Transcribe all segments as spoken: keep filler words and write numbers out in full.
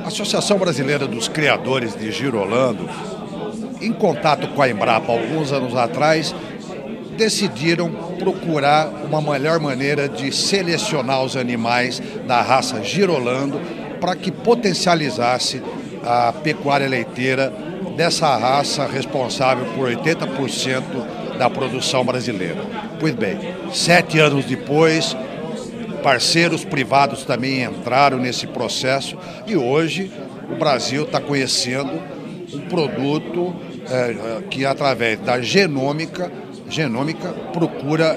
A Associação Brasileira dos Criadores de Girolando, em contato com a Embrapa alguns anos atrás, decidiram procurar uma melhor maneira de selecionar os animais da raça Girolando para que potencializasse a pecuária leiteira dessa raça responsável por oitenta por cento da produção brasileira. Pois bem, sete anos depois, parceiros privados também entraram nesse processo e hoje o Brasil está conhecendo um produto é, que, através da genômica, genômica procura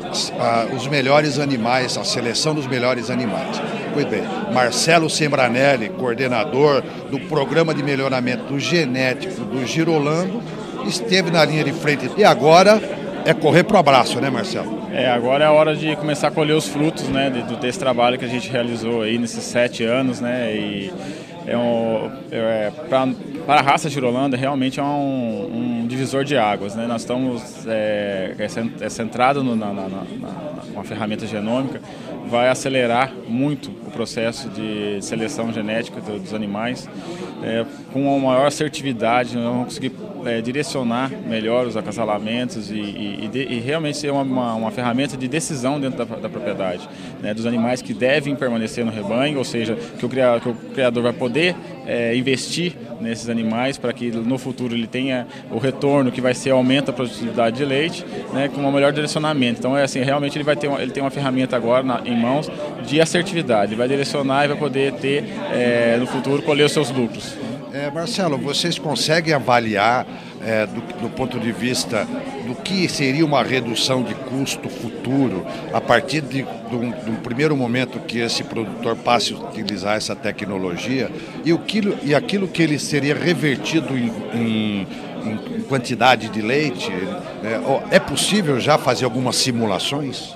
ah, os melhores animais, a seleção dos melhores animais. Pois bem, Marcelo Sembranelli, coordenador do Programa de Melhoramento Genético do Girolando, esteve na linha de frente. E agora é correr pro abraço, né, Marcelo? É, agora é a hora de começar a colher os frutos, né, de, desse trabalho que a gente realizou aí nesses sete anos, né, e é um, é, pra, para a raça Girolando realmente é um, um divisor de águas, né, nós estamos, é, é centrado no, na, na, na, na ferramenta genômica, vai acelerar muito o processo de seleção genética dos animais, é, com uma maior assertividade, nós vamos conseguir é, direcionar melhor os acasalamentos e, e, e, de, e realmente ser uma, uma, uma ferramenta de decisão dentro da, da propriedade, né, dos animais que devem permanecer no rebanho, ou seja, que o criador, que o criador vai poder é, investir nesses animais para que no futuro ele tenha o retorno que vai ser aumento da produtividade de leite, né, com um melhor direcionamento. Então é assim, realmente ele vai ter uma, ele tem uma ferramenta agora na, em mãos de assertividade, ele vai direcionar e vai poder ter é, no futuro colher os seus lucros. É, Marcelo, vocês conseguem avaliar é, do, do ponto de vista do que seria uma redução de custo futuro a partir de, de, um, de um primeiro momento que esse produtor passe a utilizar essa tecnologia e, o quilo, e aquilo que ele seria revertido em, em, em quantidade de leite? É, é possível já fazer algumas simulações?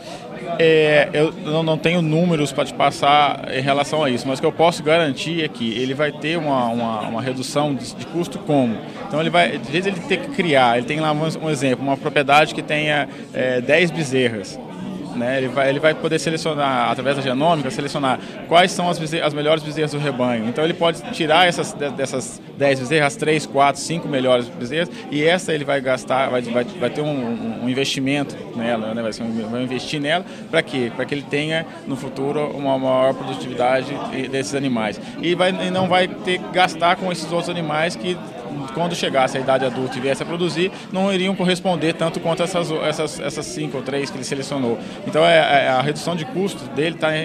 É, eu não tenho números para te passar em relação a isso, mas o que eu posso garantir é que ele vai ter uma, uma, uma redução de, de custo como? Então ele vai, às vezes ele tem que criar, ele tem lá um, um exemplo, uma propriedade que tenha é, dez bezerras. Né, ele, vai, ele vai poder selecionar, através da genômica, selecionar quais são as, bezerras, as melhores bezerras do rebanho. Então ele pode tirar essas, dessas dez bezerras, três, quatro, cinco melhores bezerras, e essa ele vai gastar, vai, vai, vai ter um, um investimento nela, né, vai, ser um, vai investir nela, para quê? Para que ele tenha no futuro uma maior produtividade desses animais. E, vai, e não vai ter que gastar com esses outros animais que, quando chegasse a idade adulta e viesse a produzir, não iriam corresponder tanto quanto essas, essas, essas cinco ou três que ele selecionou. Então é, é, a redução de custo dele está é,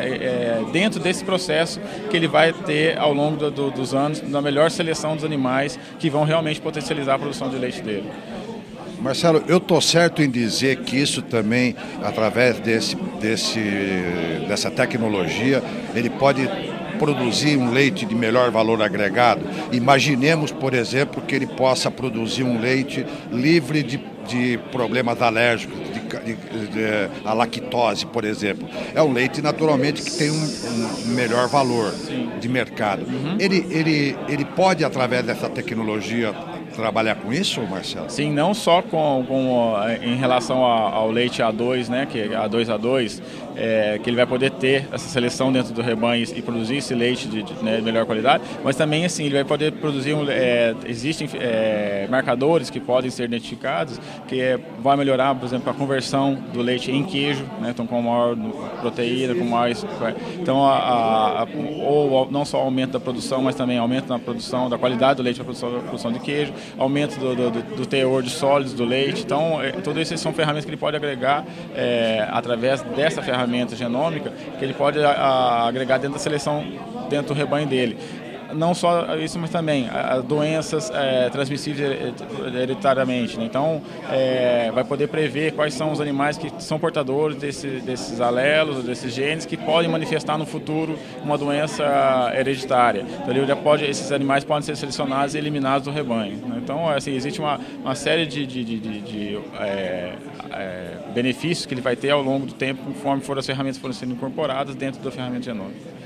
é, dentro desse processo que ele vai ter ao longo do, do, dos anos, da melhor seleção dos animais que vão realmente potencializar a produção de leite dele. Marcelo, eu estou certo em dizer que isso também, através desse, desse, dessa tecnologia, ele pode produzir um leite de melhor valor agregado. Imaginemos, por exemplo, que ele possa produzir um leite livre de, de problemas alérgicos, de, de, de, a lactose, por exemplo. É um leite, naturalmente, que tem um, um melhor valor de mercado. Uhum. Ele, ele, ele pode, através dessa tecnologia, trabalhar com isso, Marcelo? Sim, não só com, com em relação ao leite A dois, né, que é A dois A dois, é, que ele vai poder ter essa seleção dentro do rebanho e produzir esse leite de, de, né, de melhor qualidade, mas também assim ele vai poder produzir um, é, existem é, marcadores que podem ser identificados que é, vai melhorar, por exemplo, a conversão do leite em queijo, né, então com maior proteína, com mais, então a, a, ou não só aumento da produção, mas também aumento na produção da qualidade do leite para produção, produção de queijo, aumento do, do, do teor de sólidos do leite. Então, é, tudo isso são ferramentas que ele pode agregar é, através dessa ferramenta genômica, que ele pode a, a, agregar dentro da seleção, dentro do rebanho dele. Não só isso, mas também as doenças é, transmissíveis hereditariamente. Né? Então, é, vai poder prever quais são os animais que são portadores desse, desses alelos, desses genes, que podem manifestar no futuro uma doença hereditária. Então, ele já pode, esses animais podem ser selecionados e eliminados do rebanho. Né? Então, assim, existe uma, uma série de, de, de, de, de é, é, benefícios que ele vai ter ao longo do tempo, conforme for as ferramentas forem sendo incorporadas dentro da ferramenta genômica.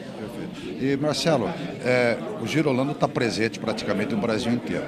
E, Marcelo, é, o Girolando está presente praticamente no Brasil inteiro.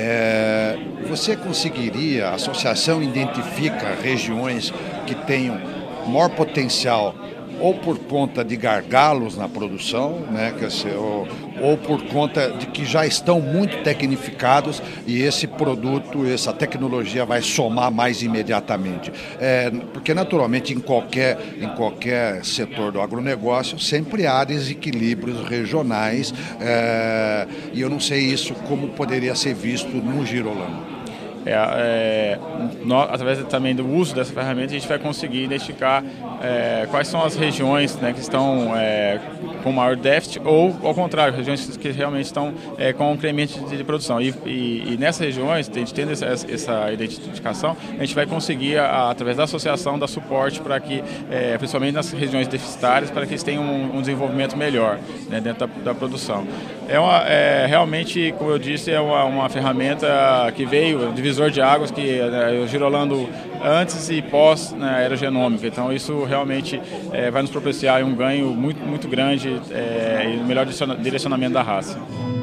É, você conseguiria, a associação identifica regiões que tenham maior potencial ou por conta de gargalos na produção, né, que é, ou, ou por conta de que já estão muito tecnificados e esse produto, essa tecnologia vai somar mais imediatamente? É, porque naturalmente em qualquer, em qualquer setor do agronegócio sempre há desequilíbrios regionais, é, e eu não sei isso como poderia ser visto no Girolando. É, é, nós, através também do uso dessa ferramenta, a gente vai conseguir identificar é, quais são as regiões, né, que estão é, com maior déficit ou, ao contrário, regiões que realmente estão é, com um incremento de, de produção. E, e, e nessas regiões, a gente tendo essa, essa identificação, a gente vai conseguir, a, através da associação, dar suporte para que, é, principalmente nas regiões deficitárias, para que eles tenham um, um desenvolvimento melhor, né, dentro da, da produção. É, uma, é realmente, como eu disse, é uma, uma ferramenta que veio, um divisor de águas, que né, o Girolando antes e pós, né, aerogenômica. Então isso realmente é, vai nos propiciar um ganho muito, muito grande é, e um melhor direcionamento da raça.